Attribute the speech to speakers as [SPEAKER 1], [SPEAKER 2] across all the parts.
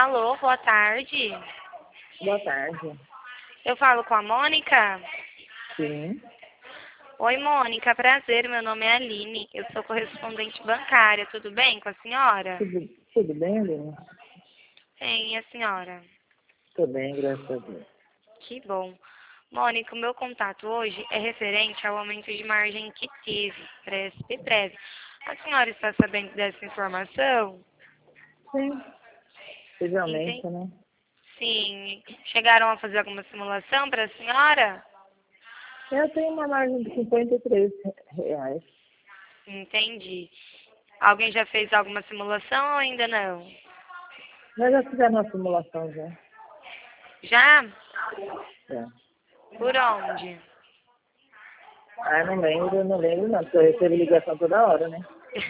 [SPEAKER 1] Alô, boa tarde.
[SPEAKER 2] Boa tarde.
[SPEAKER 1] Eu falo com a Mônica?
[SPEAKER 2] Sim.
[SPEAKER 1] Oi, Mônica, prazer. Meu nome é Aline. Eu sou correspondente bancária. Tudo bem com a senhora?
[SPEAKER 2] Tudo bem, Aline?
[SPEAKER 1] Bem, e a senhora?
[SPEAKER 2] Tudo bem, graças a Deus.
[SPEAKER 1] Que bom. Mônica, o meu contato hoje é referente ao aumento de margem que teve para a SPPrev. A senhora está sabendo dessa informação?
[SPEAKER 2] Sim. Possivelmente,
[SPEAKER 1] Entendi.
[SPEAKER 2] né?
[SPEAKER 1] Sim. Chegaram a fazer alguma simulação para a senhora?
[SPEAKER 2] Eu tenho uma margem de R$ 53.
[SPEAKER 1] Entendi. Alguém já fez alguma simulação ou ainda não?
[SPEAKER 2] Nós já fizemos uma simulação já.
[SPEAKER 1] Já?
[SPEAKER 2] É.
[SPEAKER 1] Por onde?
[SPEAKER 2] Ah, não lembro não, porque eu recebo ligação toda hora, né?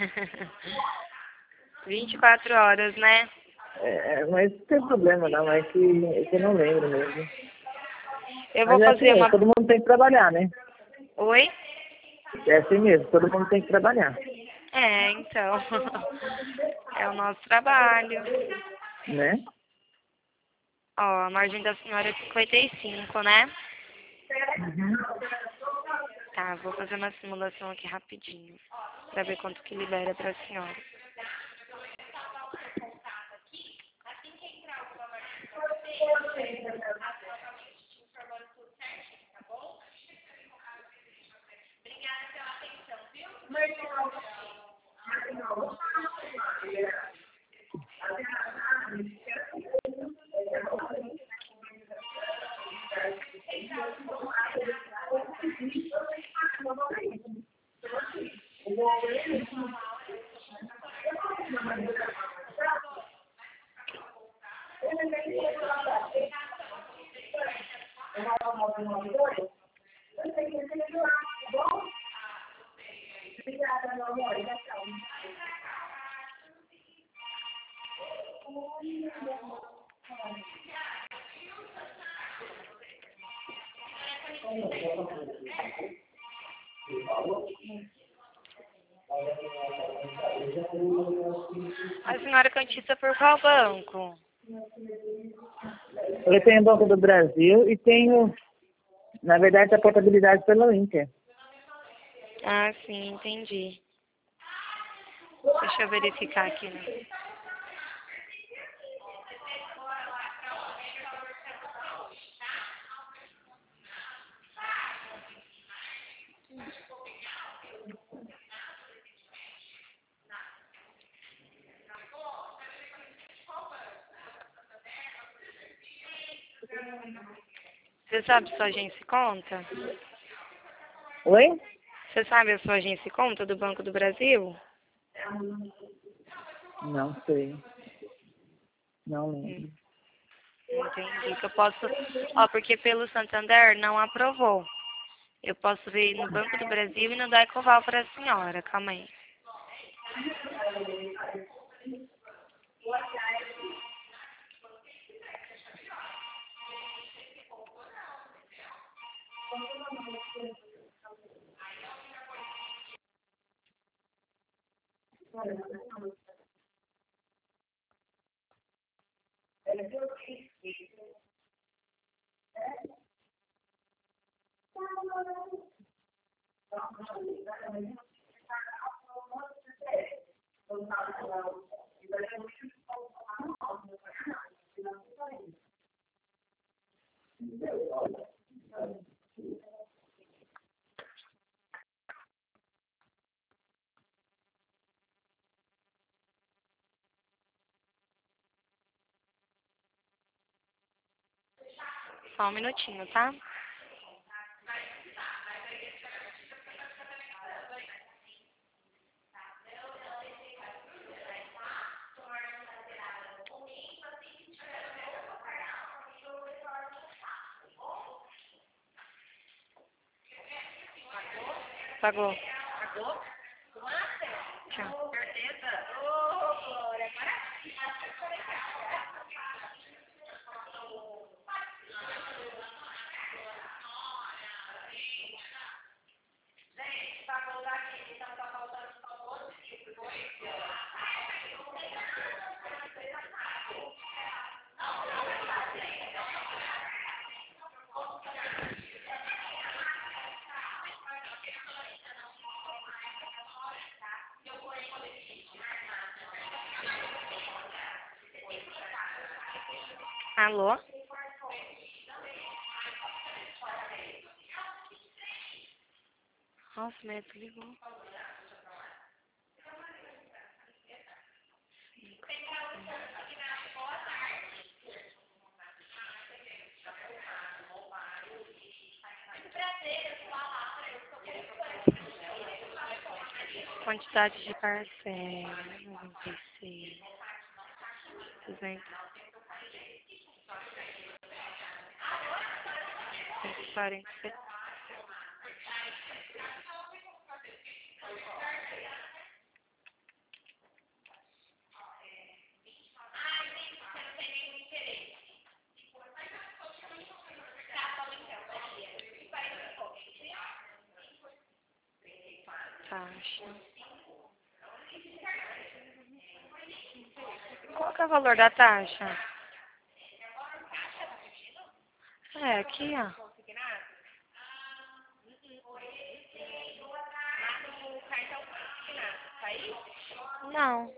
[SPEAKER 1] 24 horas, né?
[SPEAKER 2] Mas não tem problema não, é que eu não lembro mesmo.
[SPEAKER 1] Eu vou
[SPEAKER 2] Mas é assim
[SPEAKER 1] fazer
[SPEAKER 2] mesmo,
[SPEAKER 1] uma...
[SPEAKER 2] todo mundo tem que trabalhar, né?
[SPEAKER 1] Oi?
[SPEAKER 2] É assim mesmo, todo mundo tem que trabalhar,
[SPEAKER 1] É, então. É o nosso trabalho.
[SPEAKER 2] né?
[SPEAKER 1] Ó, a margem da senhora é 55, né?
[SPEAKER 2] Uhum.
[SPEAKER 1] Tá, vou fazer uma simulação aqui rapidinho. Pra ver quanto que libera pra senhora. A senhora cotista por qual banco?
[SPEAKER 2] Eu tenho o Banco do Brasil e tenho, na verdade, a portabilidade pela Inter.
[SPEAKER 1] Ah, sim, entendi. Deixa eu verificar aqui, né? Você sabe sua agência e conta?
[SPEAKER 2] Oi?
[SPEAKER 1] Você sabe a sua agência e conta do Banco do Brasil?
[SPEAKER 2] Não sei. Não lembro.
[SPEAKER 1] Entendi. Que eu posso... Ó, porque pelo Santander não aprovou. Eu posso ver no Banco do Brasil e no da Ecoval para a senhora. Calma aí. Só um minutinho, tá? Pagou. Tchau. Alô? Nossa, o médico ligou. Quantidade de parcela, 96, 200, 140. Taxa. Qual que é o valor da taxa? É, aqui, ó. Não.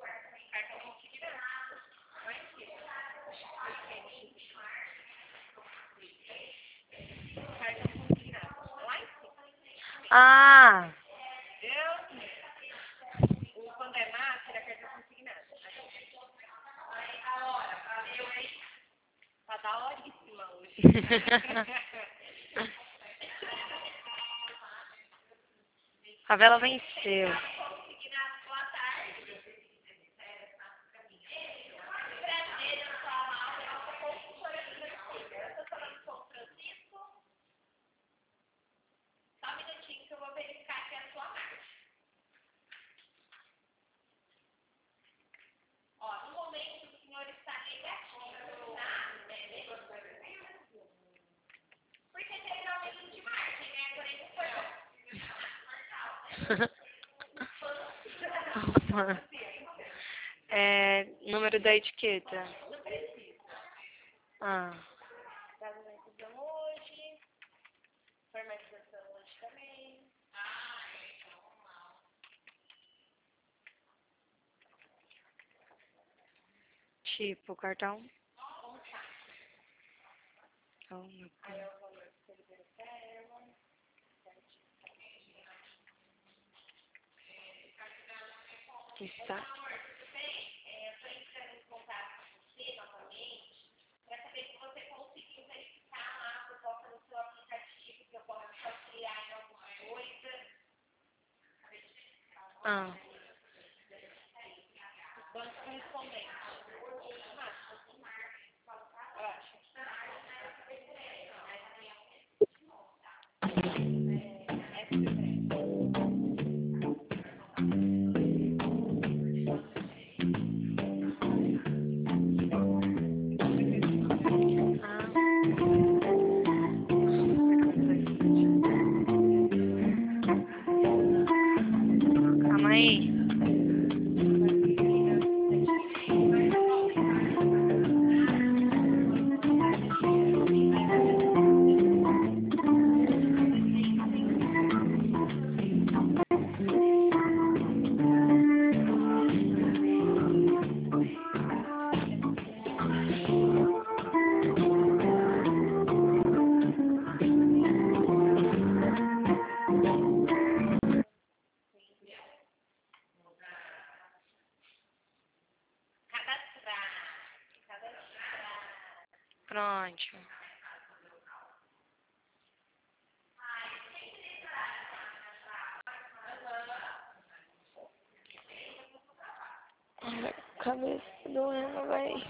[SPEAKER 1] Ah, a vela venceu. É, número da etiqueta. Ah. Tipo, cartão. Oh, meu pai. Está. Ah. Calma aí. Pronto. Ai, cabeça doendo, véi.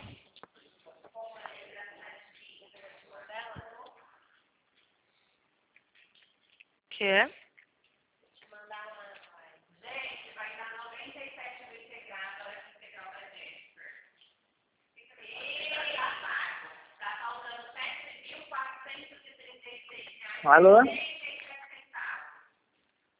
[SPEAKER 1] Quê?
[SPEAKER 2] Alô?